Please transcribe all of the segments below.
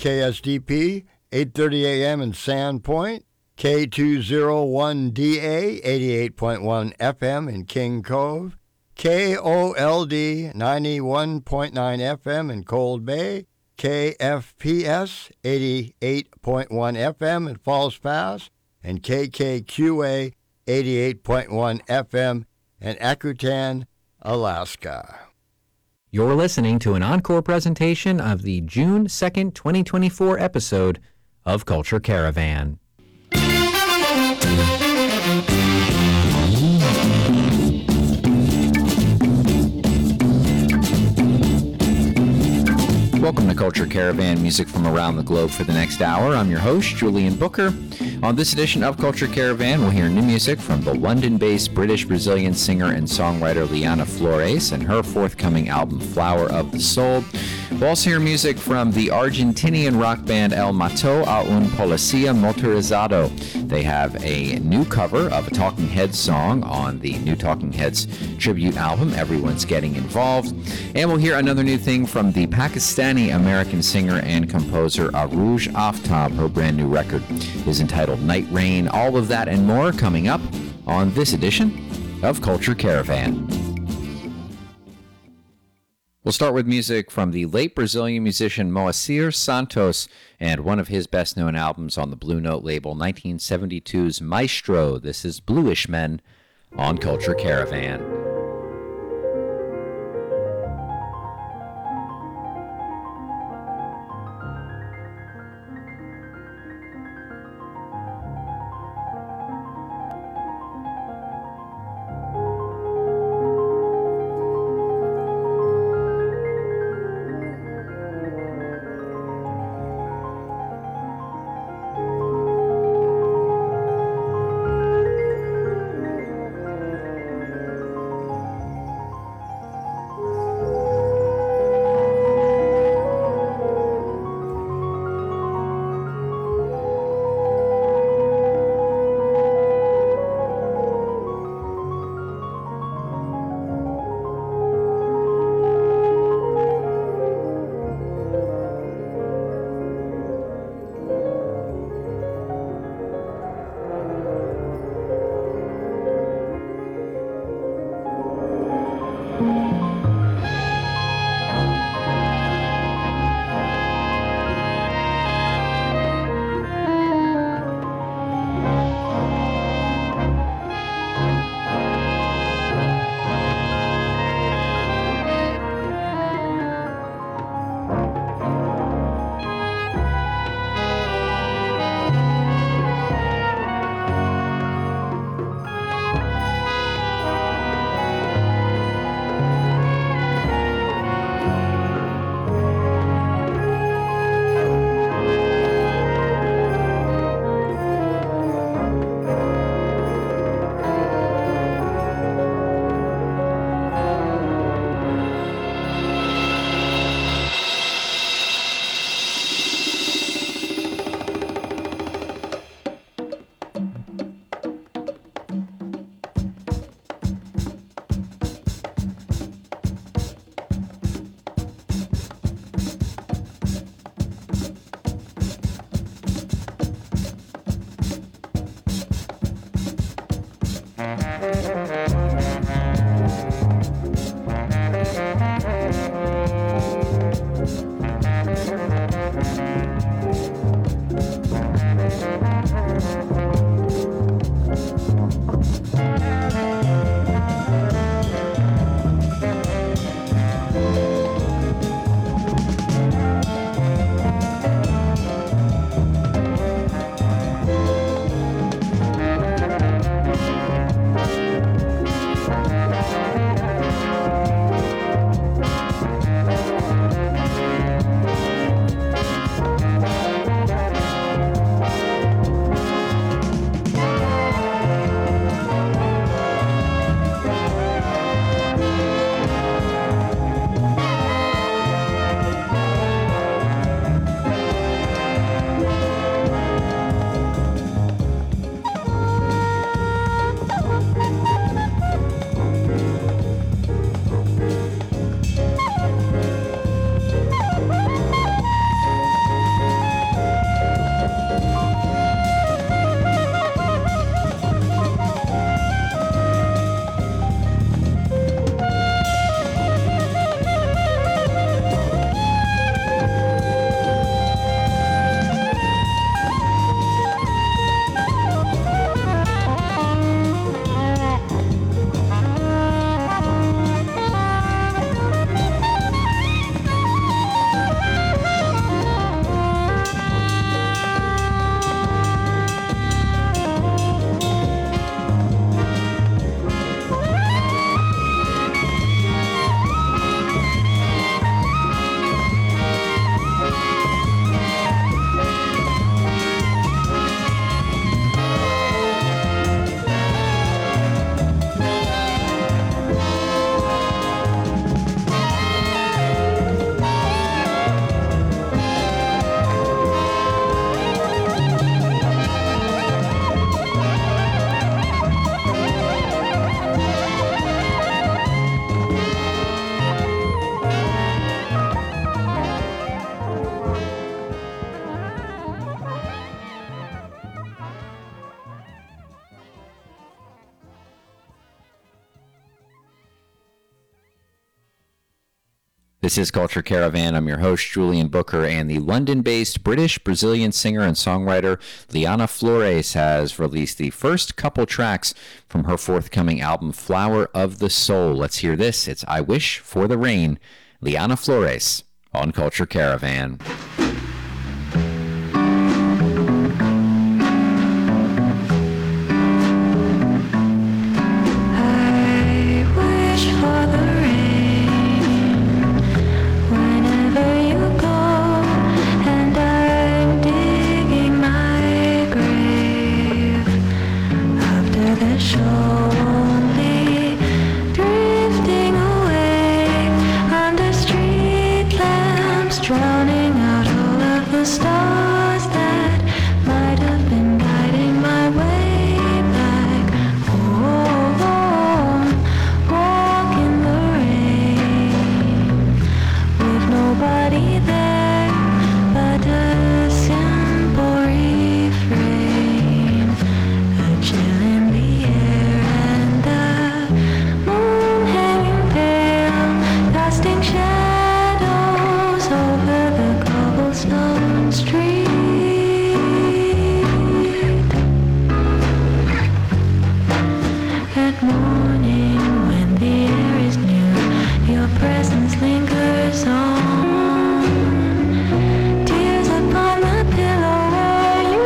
KSDP, 8:30 a.m. in Sandpoint, K201DA, 88.1 FM in King Cove, KOLD, 91.9 FM in Cold Bay, KFPS, 88.1 FM in Falls Pass, and KKQA, 88.1 FM in Akutan, Alaska. You're listening to an encore presentation of the June 2nd, 2024 episode of Culture Caravan. Welcome to Culture Caravan, music from around the globe for the next hour. I'm your host, Julian Booker. On this edition of Culture Caravan, we'll hear new music from the London-based British-Brazilian singer and songwriter Liana Flores and her forthcoming album, Flower of the Soul. We'll also hear music from the Argentinian rock band El Mato a un Policía Motorizado. They have a new cover of a Talking Heads song on the new Talking Heads tribute album, Everyone's Getting Involved. And we'll hear another new thing from the Pakistani-American singer and composer Arooj Aftab. Her brand new record is entitled Night Rain. All of that and more coming up on this edition of Culture Caravan. We'll start with music from the late Brazilian musician Moacir Santos and one of his best-known albums on the Blue Note label, 1972's Maestro. This is Bluish Men on Culture Caravan. This is Culture Caravan. I'm your host, Julian Booker, and the London-based British-Brazilian singer and songwriter Liana Flores has released the first couple tracks from her forthcoming album, Flower of the Soul. Let's hear this. It's I Wish for the Rain, Liana Flores on Culture Caravan. Drowning out all of the stars that might have been guiding my way back home. Walk in the rain with nobody there but a simple refrain, a chill in the air and the moon hanging pale, casting shadows over the cobblestone street. At morning, when the air is new, your presence lingers on. Tears upon the pillow where you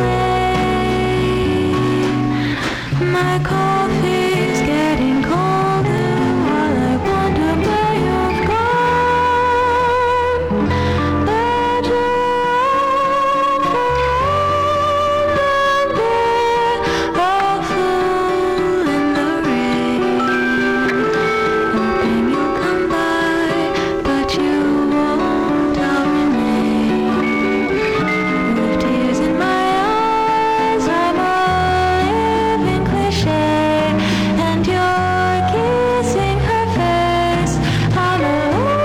lay. My coffee's getting colder while I wonder where you've gone. But you're and there, a fool in the rain, hoping you'll come by, but you won't. I'll remain with tears in my eyes. I'm a living cliche, and you're kissing her face. I'm alone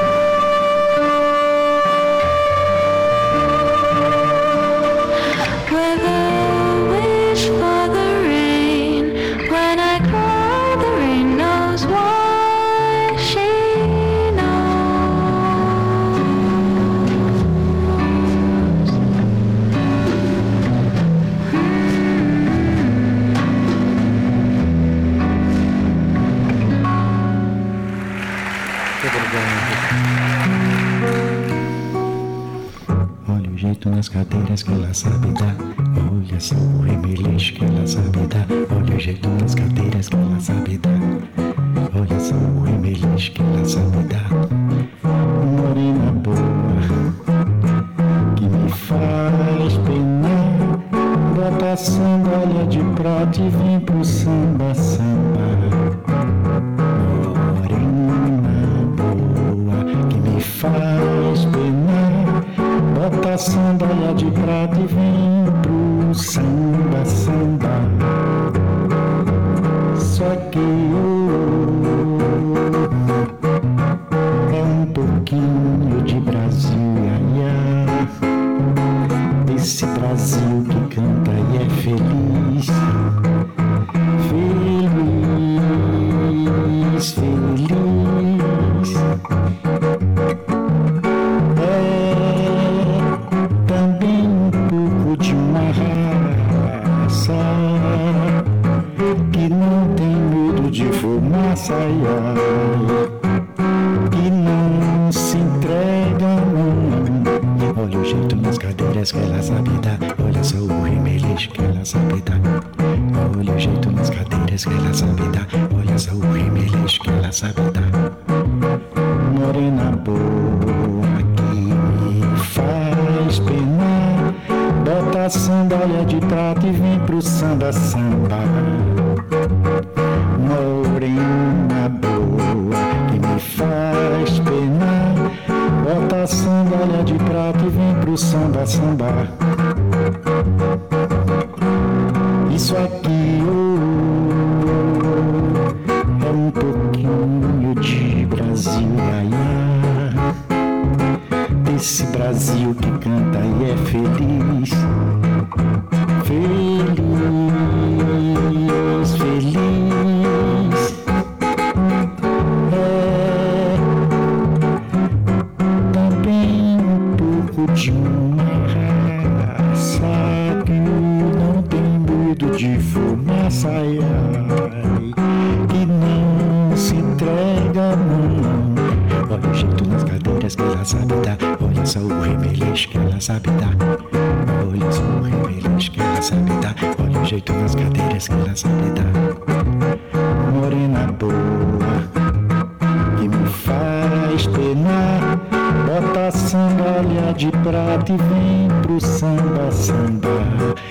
with a wish for the rain. When I cry, the rain knows why she knows. Olha o jeito nas cadeiras que ela sabe dar. Olha só o remeleixo que ela sabe dar. Olha o jeito nas cadeiras que ela sabe dar. Olha só o remeleixo que ela sabe dar. Morena boa que me faz penar. Bota a sandália de prata e vem pro samba, samba. Morena boa que me faz penar. Bota a sandália de prata e vem pro samba, samba. Só que é um pouquinho de Brasil, ai, ai. Desse Brasil que canta e é feliz. Feliz, feliz. É também um pouco de uma raça que não tem medo de fumaça, ai, ai, que não se entrega, não. Olha o jeito nas cadeiras que ela sabe dar. Olha só o remeleixo que ela sabe dar. Olha o jeito nas cadeiras que ela sabe dar. Olha só o remeleixo que ela sabe dar. Morena boa que me faz penar. Bota a sandália de prata e vem pro samba, samba. Morena boa que me faz penar. Bota a sandália de prata e vem pro samba, samba. Isso aqui é um pouquinho de Brasil, ai, ai. Desse Brasil que canta e é feliz. Feliz, feliz. É típico de uma raça que não tem medo de fumaça, ai, ai, que não se entrega, não. Olha o jeito nas cadeiras que ela sabe dar, olha só o remeleixo que ela sabe dar. Olha só o remeleixo que ela sabe dar, olha o jeito nas cadeiras que ela sabe dar. Morena boa, que me faz penar, bota a sandália de prata e vem pro samba, samba.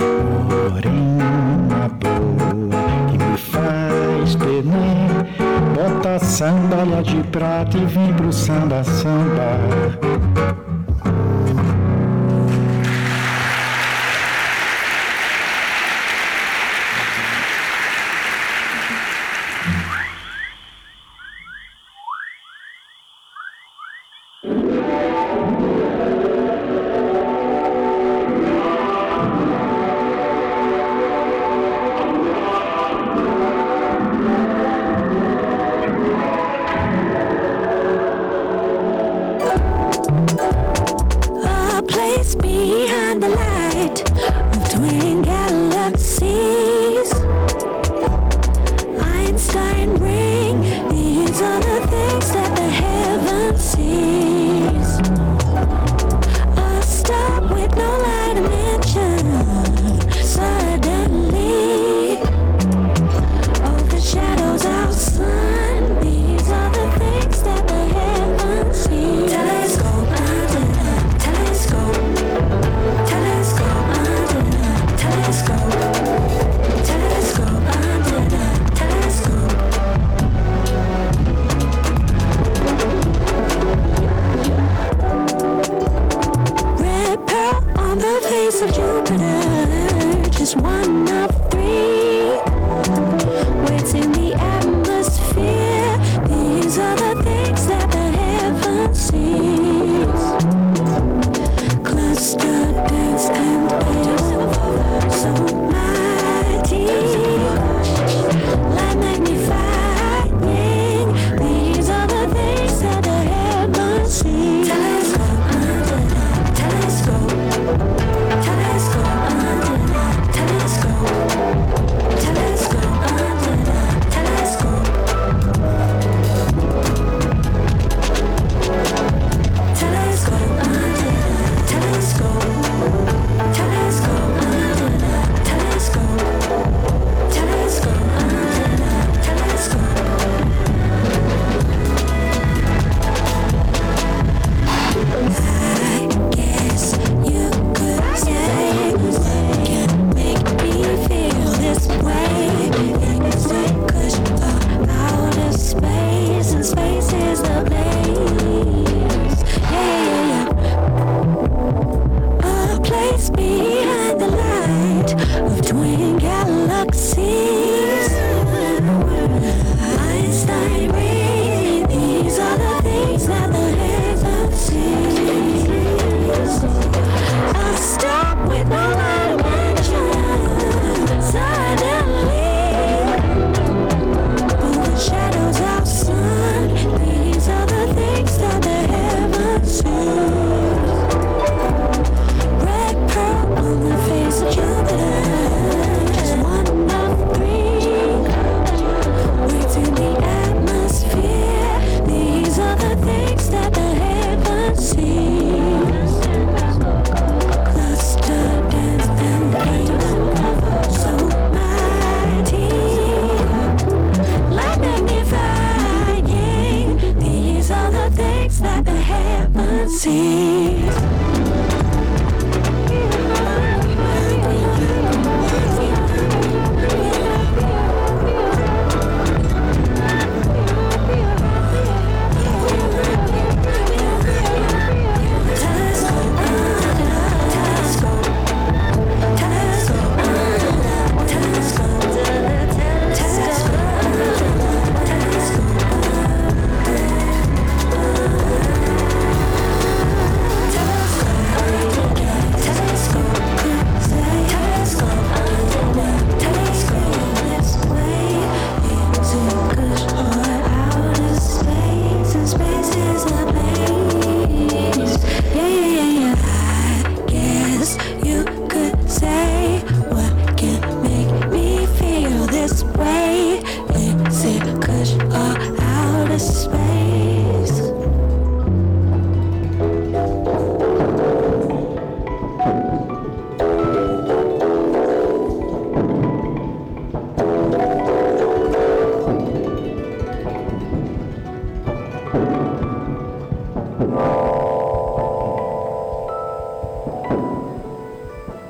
Morena boa, que me faz penar, bota a sandália de prata e vem pro samba, samba. A place behind the light of twin galaxies. Einstein ring, these are the things that the heaven sees. A star with no light dimension, suddenly overshadows our sun. These are the things that the heaven sees. Telescope under the telescope. Telescope under the telescope. Telescope under the telescope. Red pearl on the face of Jupiter, just one of three. Weights in the atmosphere, these are the things that the heaven sees. Cluster dance and waves, so mighty, light magnifying, these are the things that the heaven sees. Telescope under the telescope. Telescope under the telescope. Telescope under the telescope. Telescope under the telescope.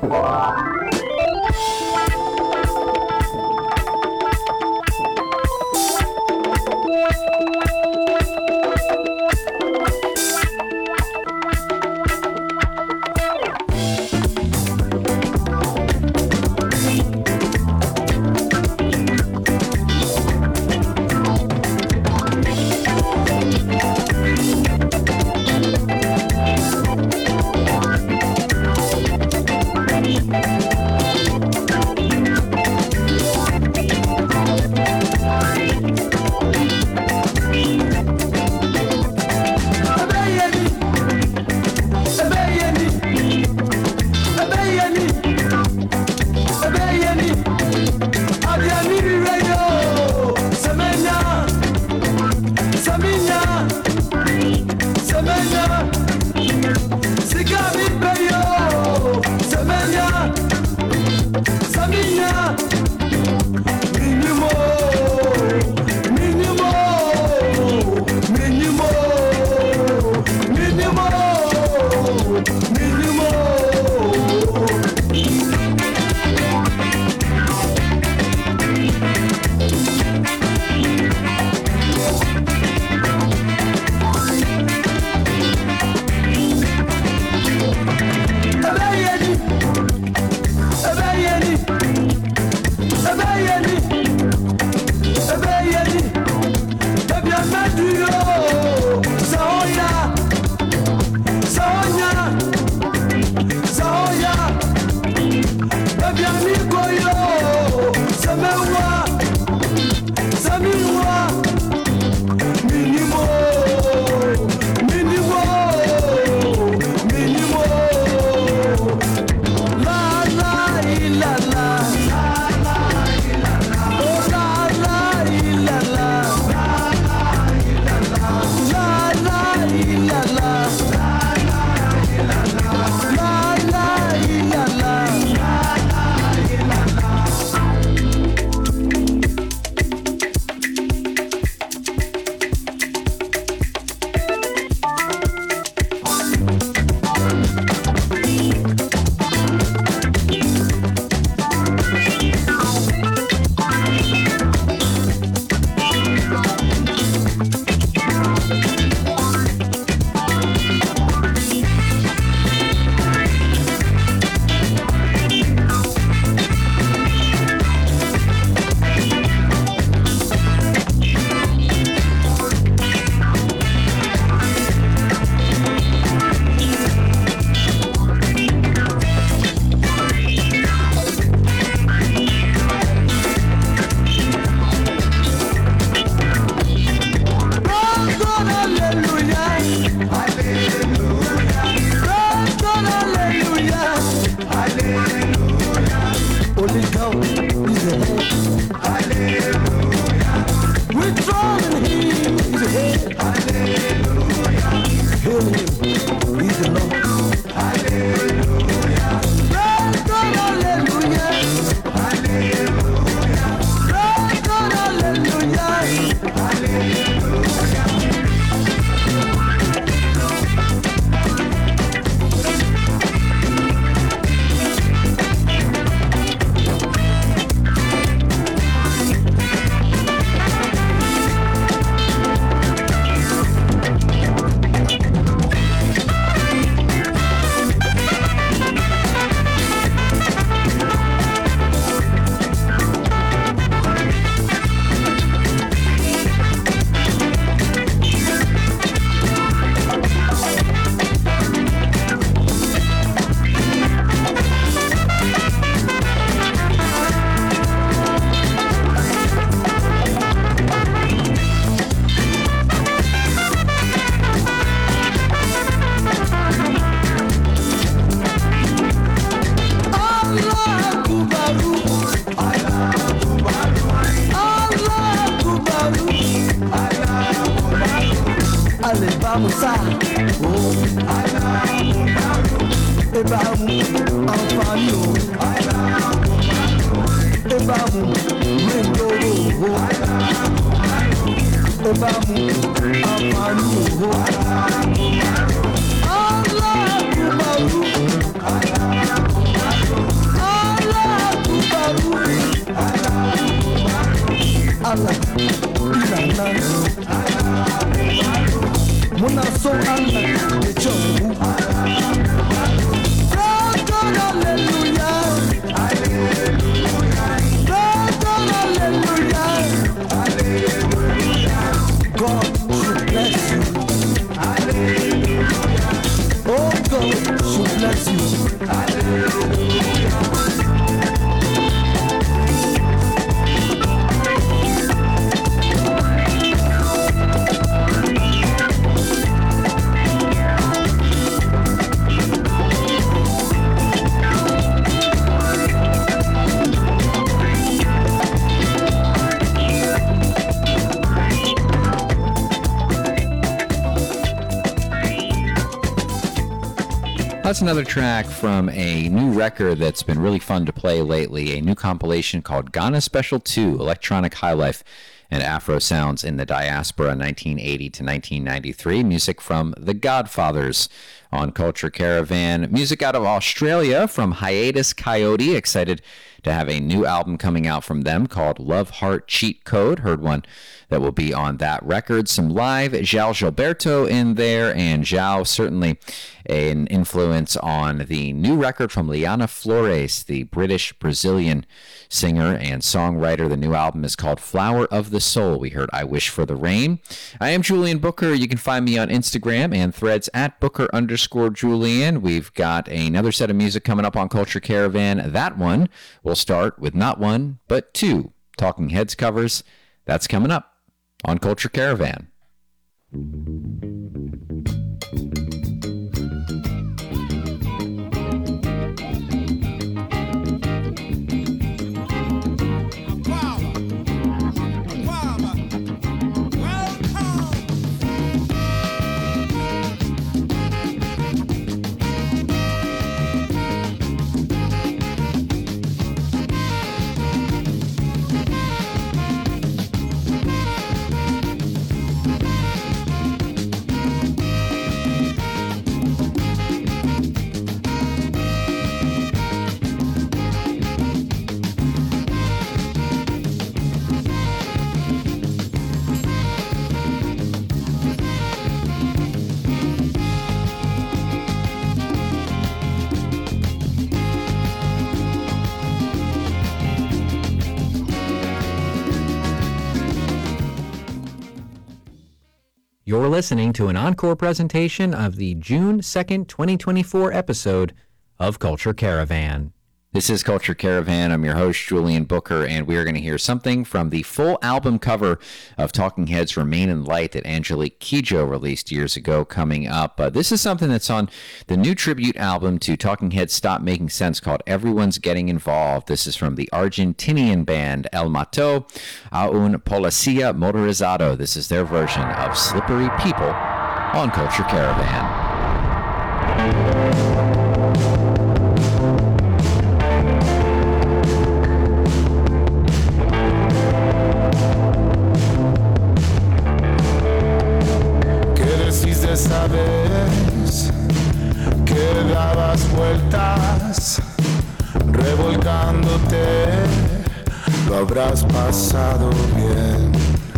Musa, oh, Ebamu, Amfani, Ebamu, Mendoro, Ebamu, Amfani, Allah, Kubaru, bless you. That's another track from a new record that's been really fun to play lately, a new compilation called Ghana Special 2, Electronic Highlife and Afro Sounds in the Diaspora 1980 to 1993. Music from The Godfathers on Culture Caravan. Music out of Australia from Hiatus Coyote. Excited to have a new album coming out from them called Love Heart Cheat Code. Heard one that will be on that record. Some live João Gilberto in there, and João certainly an influence on the new record from Liana Flores, the British-Brazilian singer and songwriter. The new album is called Flower of the Soul. We heard I Wish for the Rain. I am Julian Booker. You can find me on Instagram and Threads at Booker_Julian. We've got another set of music coming up on Culture Caravan. That one will start with not one, but two Talking Heads covers. That's coming up on Culture Caravan. You're listening to an encore presentation of the June 2nd, 2024 episode of Culture Caravan. This is Culture Caravan. I'm your host, Julian Booker, and we are going to hear something from the full album cover of Talking Heads' Remain in Light that Angelique Kidjo released years ago coming up. This is something that's on the new tribute album to Talking Heads' Stop Making Sense called Everyone's Getting Involved. This is from the Argentinian band El Mato a un Policía Motorizado. This is their version of Slippery People on Culture Caravan. Esa vez que dabas vueltas, revolcándote, lo habrás pasado bien.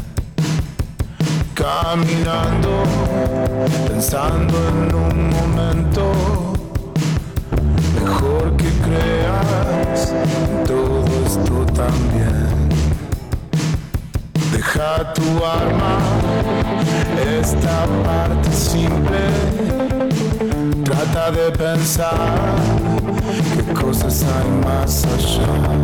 Caminando, pensando en un momento, mejor que creas en todo esto también. Deja tu alma, esta parte simple. Trata de pensar qué cosas hay más allá.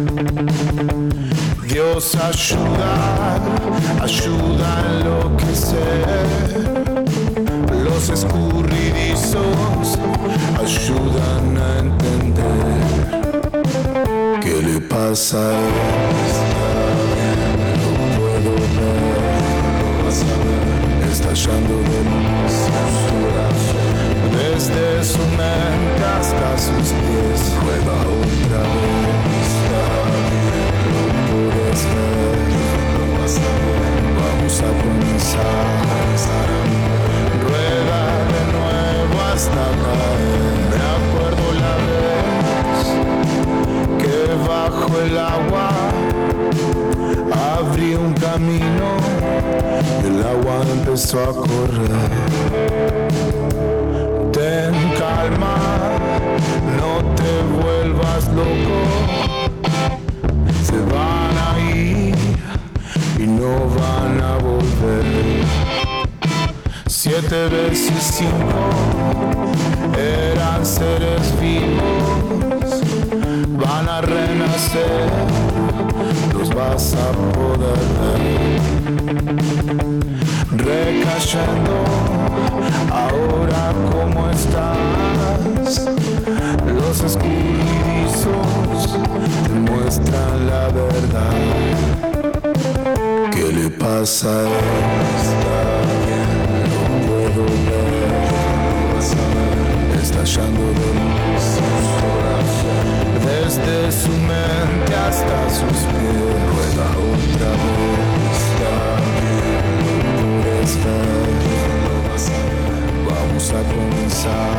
Dios ayuda, ayuda a enloquecer. Los escurridizos ayudan a entender. ¿Qué le pasa a esta? Estallando de luz desde su mente hasta sus pies, juega otra vez. Lo puedes ver, lo vas a ver. Vamos a comenzar. Rueda de nuevo hasta caer. Me acuerdo la vez que bajo el agua abrí un camino, el agua empezó a correr. Ten calma, no te vuelvas loco, se van a ir y no van a volver. Si 7 veces 5 eran seres vivos, van a renacer, los vas a poder ver. Recayendo, ahora cómo estás, los escurridizos te muestran la verdad. ¿Qué le pasa a esta? No puedo ver, estallando de luz, desde su mente hasta sus pies, rueda otra vez, puedes ver, vamos a comenzar,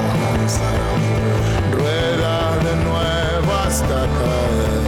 rueda de nuevo hasta caer.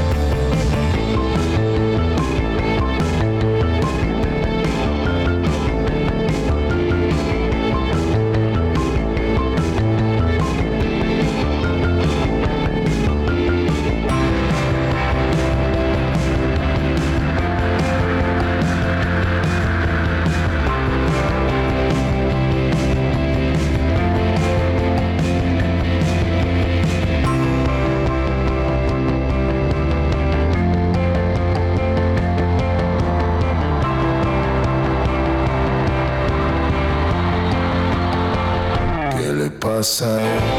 Pasa,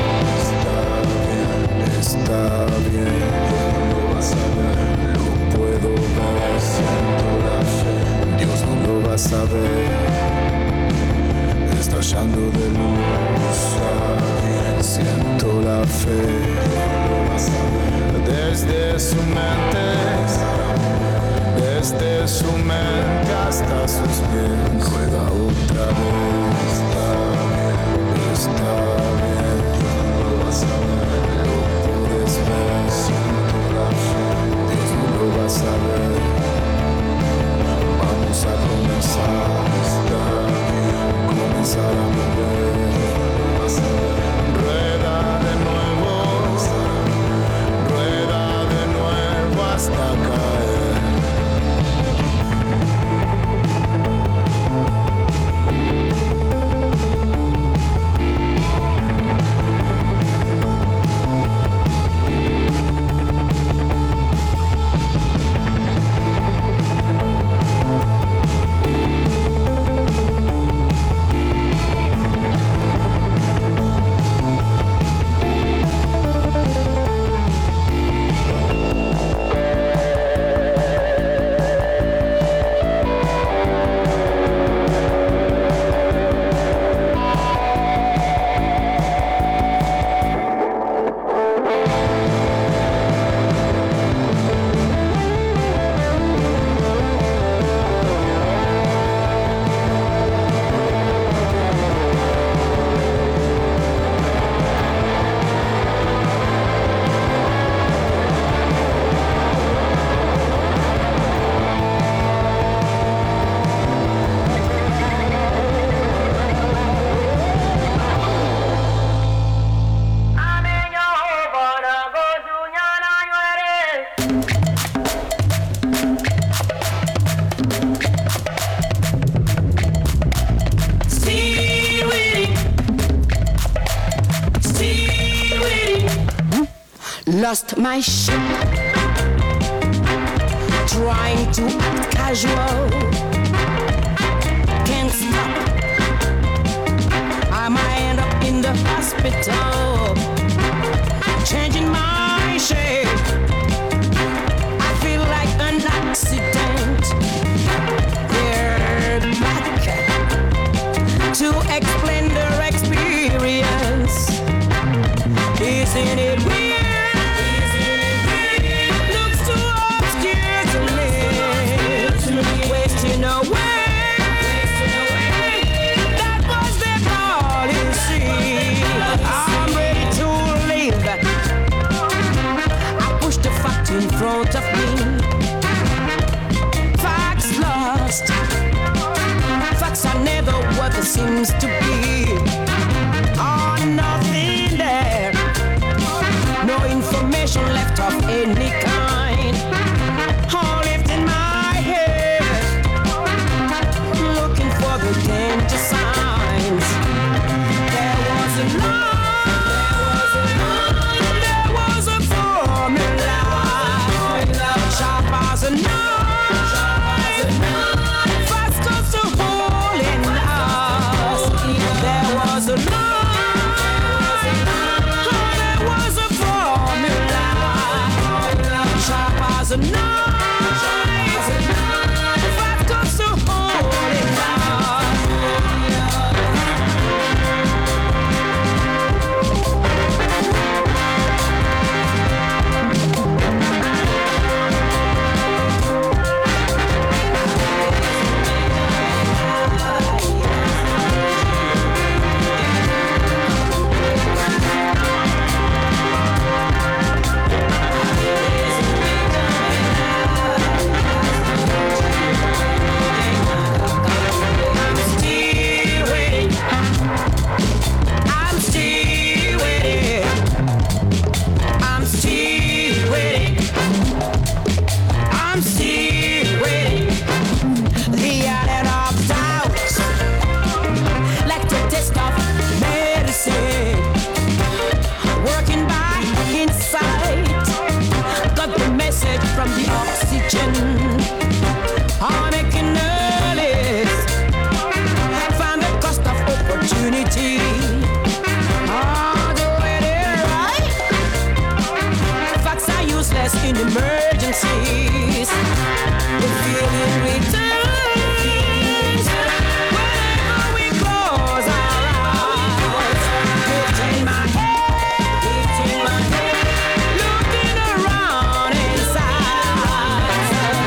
está bien, lo vas a ver, lo puedo ver, siento la fe, Dios no lo va a saber, estallando de luz, siento la fe, lo vas a ver, desde su mente hasta sus pies, rueda otra vez, está bien, lo vas a ver, lo puedes ver, siento la fe, Dios no lo va a saber, vamos a comenzar a mover, rueda de nuevo hasta caer. Lost my ship, trying to act casual, can't stop, I might end up in the hospital, changing my shape, I feel like an accident, they're back to explain their experience, isn't it weird? Wasting away, that was their policy. I'm ready to leave. I push the fact in front of me. Facts lost. Facts are never what it seems to be. Oh, nothing there. No information left of any kind. All lifting my head, looking for the danger sign. as a knife. Fight comes to hold it down. From the oxygen, I'm making a list. Find the cost of opportunity. Doing it right. Facts are useless in emergencies. The feeling returns whenever we close our eyes. It's in my head, it's in my head. Looking around inside.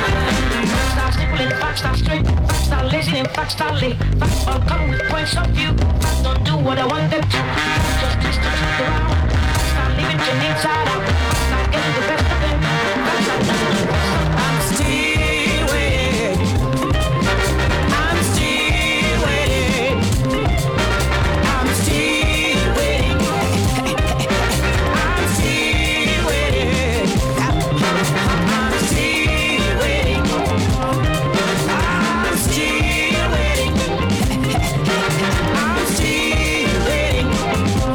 Facts are straight, facts are listening, facts are late. Facts all come with points of view. Facts don't do what I want them to. Facts just twist the truth around. Facts are living to the inside out. Facts are getting the best of them. Facts are done. I'm still waiting. I'm still waiting. I'm still waiting. I'm still waiting. I'm still waiting. I'm still waiting. I'm still waiting.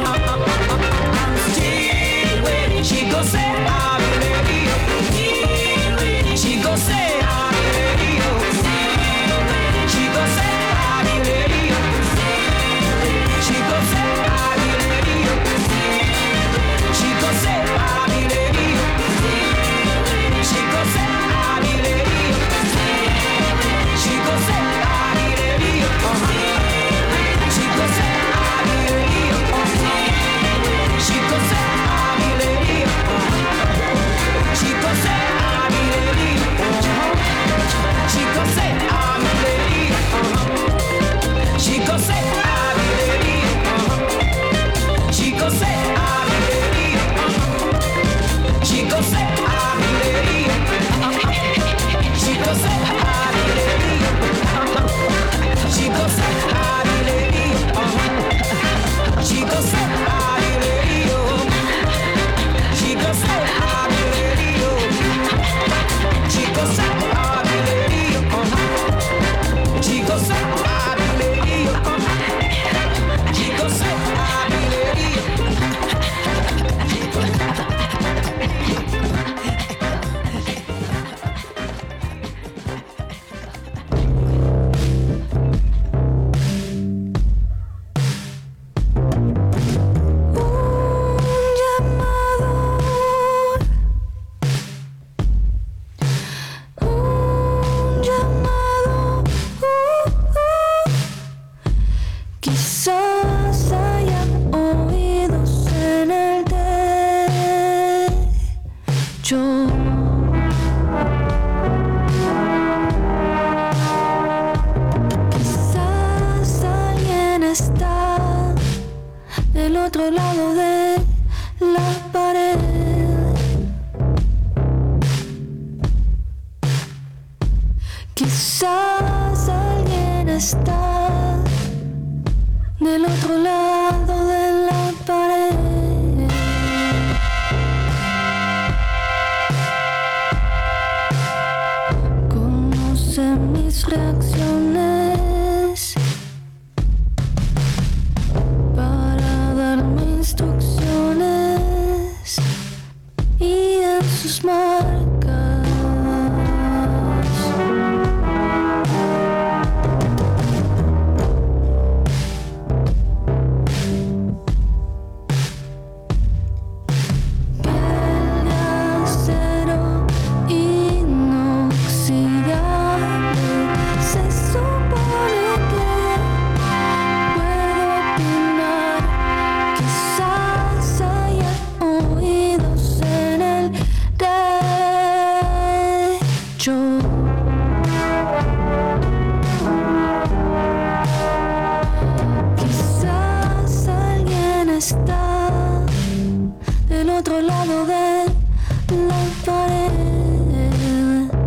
otro lado de la pared.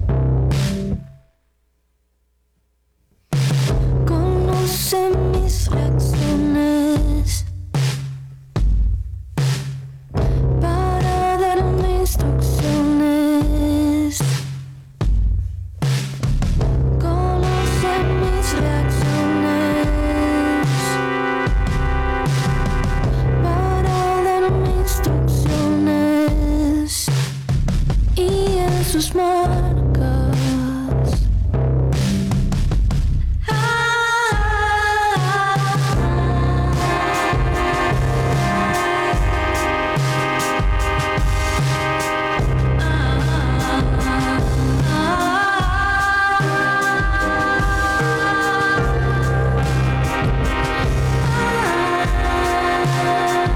Conoce mis reacciones para darme instrucciones. Conoce mis reacciones para darme instrucciones y en sus marcas.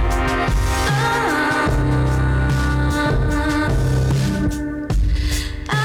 I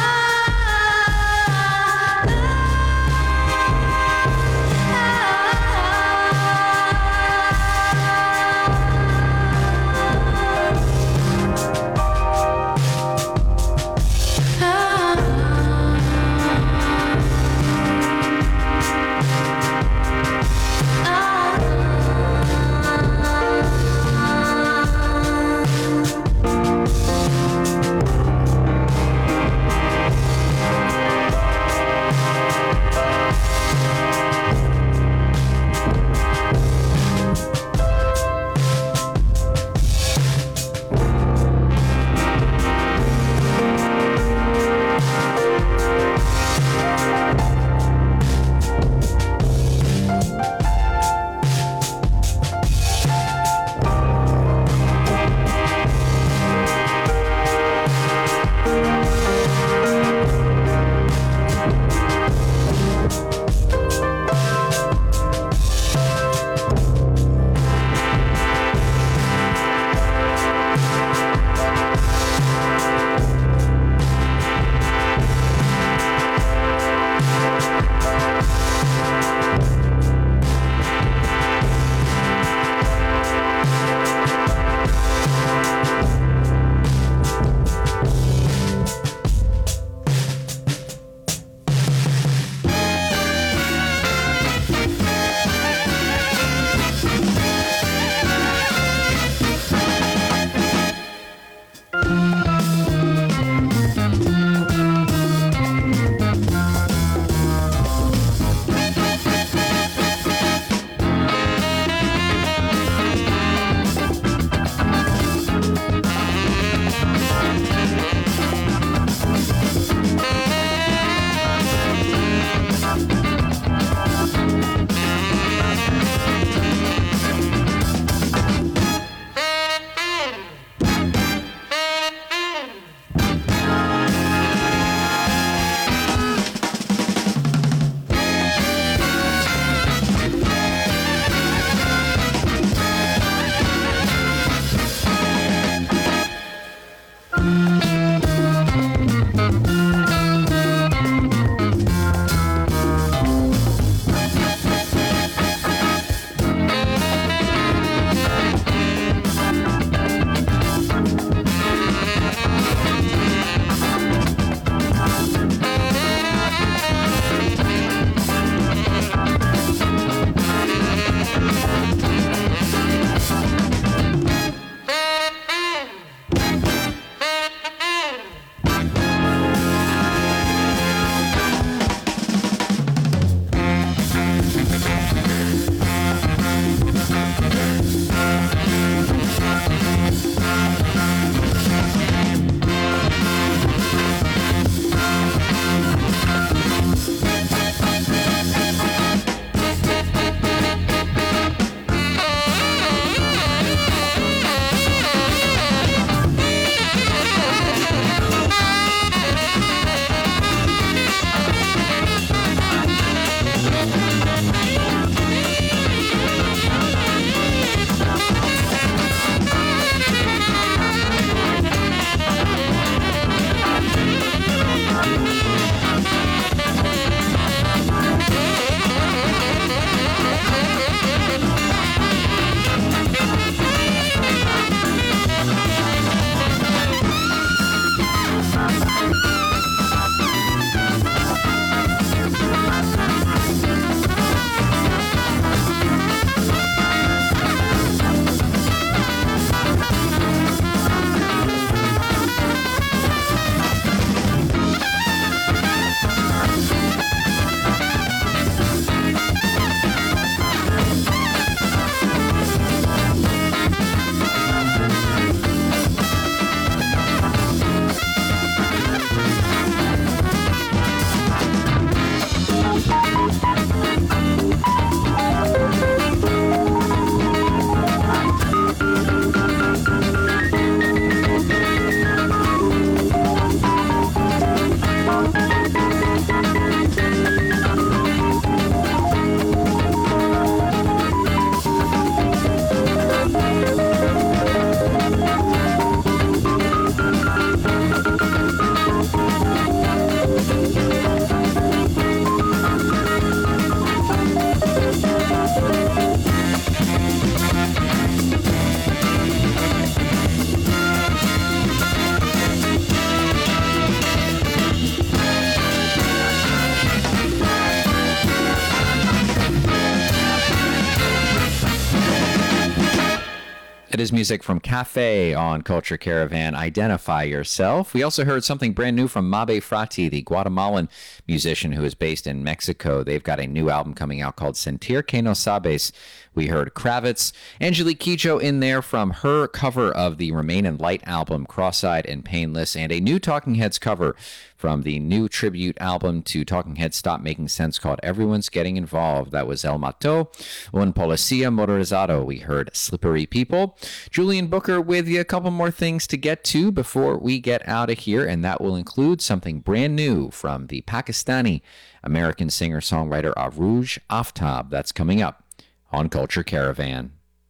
It is music from Cafe on Culture Caravan, Identify Yourself. We also heard something brand new from Mabe Frati, the Guatemalan musician who is based in Mexico. They've got a new album coming out called Sentir Que No Sabes. We heard Kravitz, Angelique Kidjo in there from her cover of the Remain in Light album, Cross-Eyed and Painless, and a new Talking Heads cover from the new tribute album to Talking Heads Stop Making Sense called Everyone's Getting Involved. That was El Mato, Un Policía Motorizado. We heard Slippery People. Julian Booker with you, a couple more things to get to before we get out of here, and that will include something brand new from the Pakistani American singer-songwriter Arooj Aftab. That's coming up on Culture Caravan.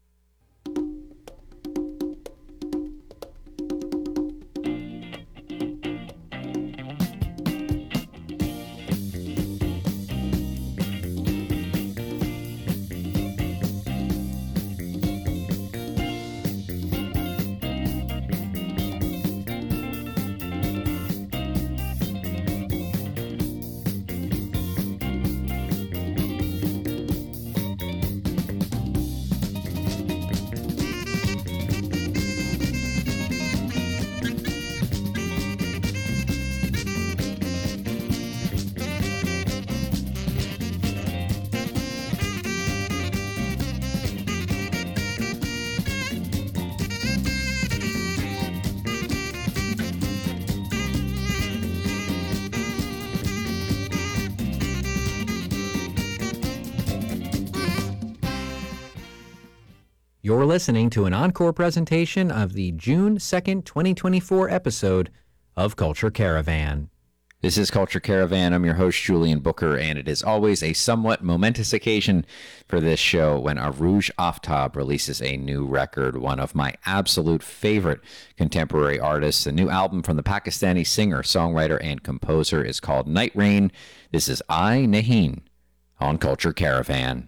You're listening to an encore presentation of the June 2nd, 2024 episode of Culture Caravan. This is Culture Caravan. I'm your host, Julian Booker, and it is always a somewhat momentous occasion for this show when Arooj Aftab releases a new record, one of my absolute favorite contemporary artists. The new album from the Pakistani singer, songwriter, and composer is called Night Rain. This is I Nahin on Culture Caravan.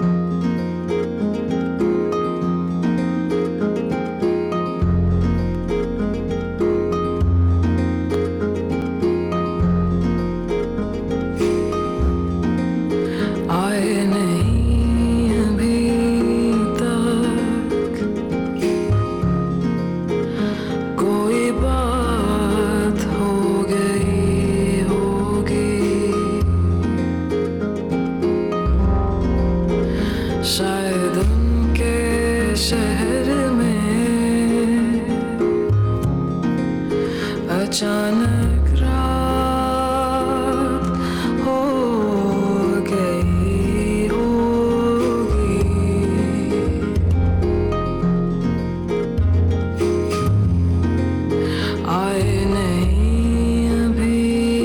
अचानक रात हो गई होगी आए नहीं अभी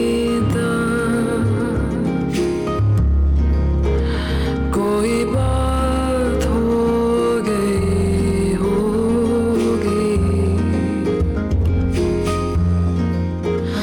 तक कोई बात हो गई होगी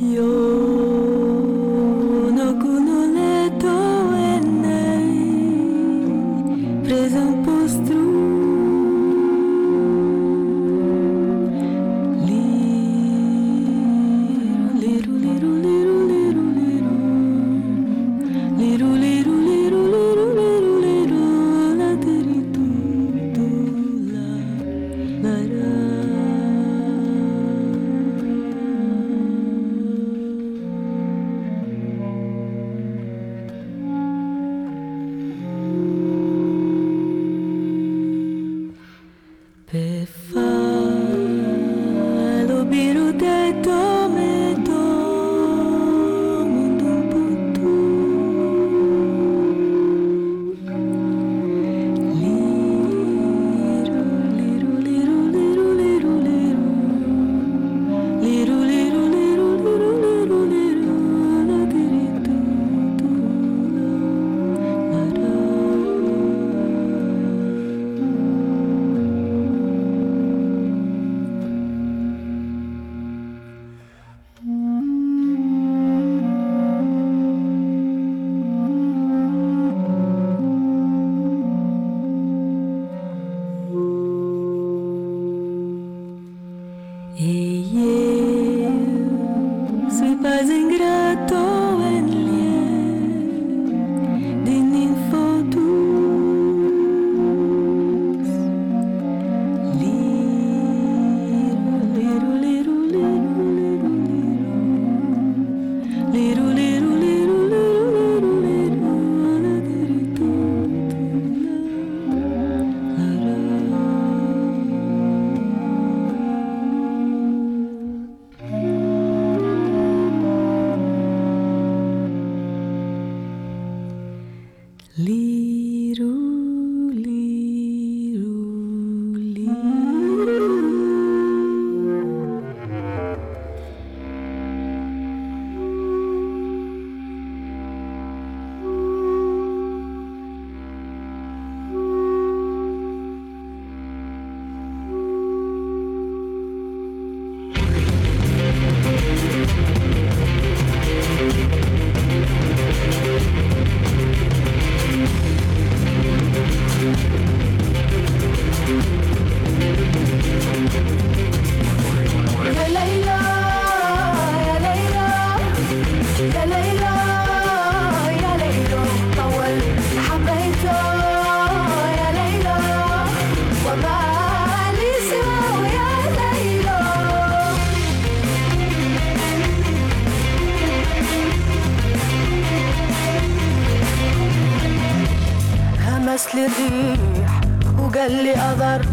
همس لي الريح وقال لي أضر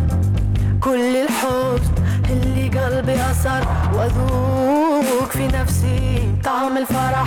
كل الحزن اللي قلبي أثر، وأذوق في نفسي طعم الفرح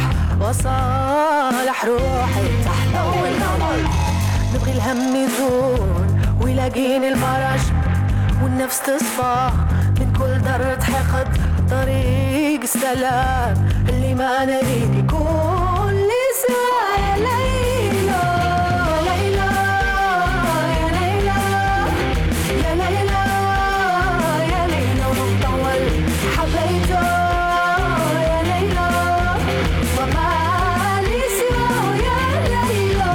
وصالح روحي تحت ضوء القمر. نبغي الهم يزول ويلاقيني الفرج، والنفس تصفى من كل ذرة حقد. طريق السلام اللي ما نريد كل ساعة. يا ليلى ليلى يا ليلى يا ليلى يا ليلى، ومطول حبيته يا ليلى وما لي سواه يا ليلى.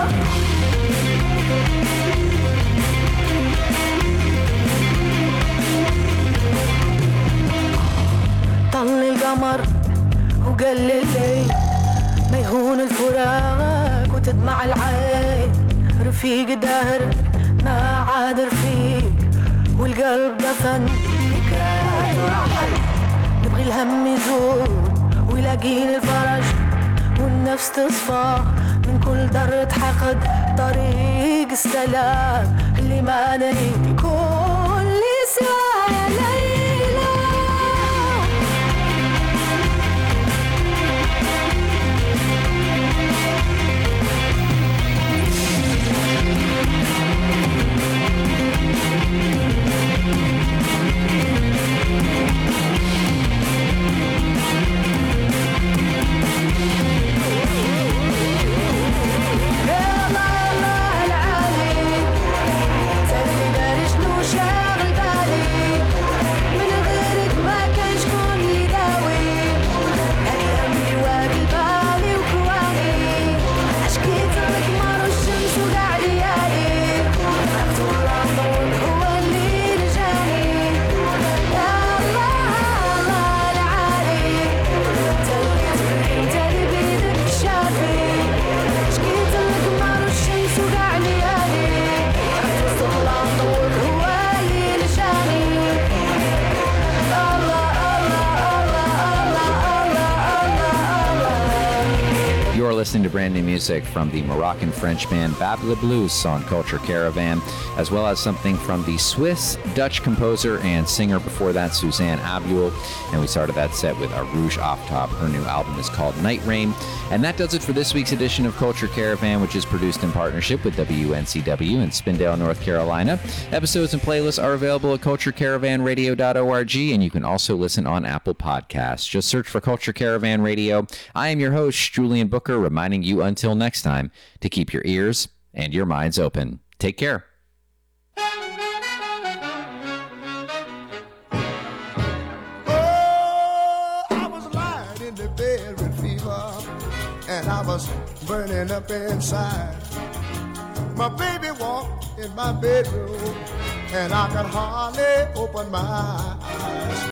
طل القمر وقال لي الليل ما يهون الفراق وتدمع العين. رفيق دهر ما عاد رفيق والقلب دفن ذكريات ورحل. نبغي الهم يزول ويلاقيني الفرج، والنفس تصفى من كل ذرة حقد. طريق السلام اللي ما نريد كل ساعة. يا ليلى يا الله الله العالي، تدري دارش listening to brand new music from the Moroccan-French band Bab Le Blues on Culture Caravan, as well as something from the Swiss-Dutch composer and singer before that, Suzanne Abuel. And we started that set with Rouge Off Top. Her new album is called Night Rain. And that does it for this week's edition of Culture Caravan, which is produced in partnership with WNCW in Spindale, North Carolina. Episodes and playlists are available at culturecaravanradio.org, and you can also listen on Apple Podcasts. Just search for Culture Caravan Radio. I am your host, Julian Booker, reminding you until next time to keep your ears and your minds open. Take care. I was lying in the bed with fever, and I was burning up inside. My baby walked in my bedroom, and I could hardly open my eyes.